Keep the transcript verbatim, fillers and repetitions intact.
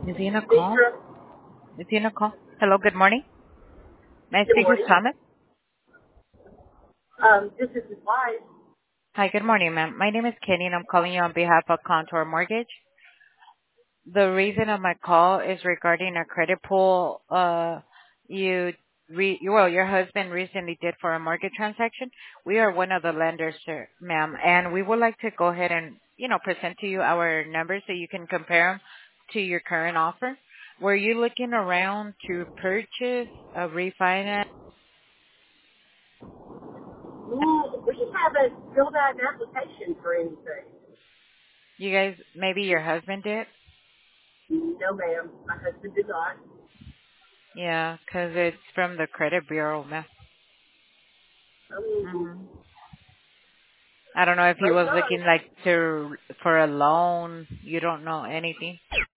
Is he in a call? Deidre, Is he in a call? Hello, good morning. May I good speak with morning. Thomas? Um, this is his wife. Hi, good morning, ma'am. My name is Kenny, and I'm calling you on behalf of Contour Mortgage. The reason of my call is regarding a credit pull uh, you re- well, your husband recently did for a mortgage transaction. We are one of the lenders, sir, ma'am, and we would like to go ahead and, you know, present to you our numbers so you can compare them to your current offer. Were you looking around to purchase, a refinance? Mm, we haven't filled out an application for anything. You guys, maybe your husband did? No, ma'am. My husband did not. Yeah, 'cause it's from the credit bureau, ma'am. Um, hmm I don't know if he was okay. looking like to for a loan. You don't know anything.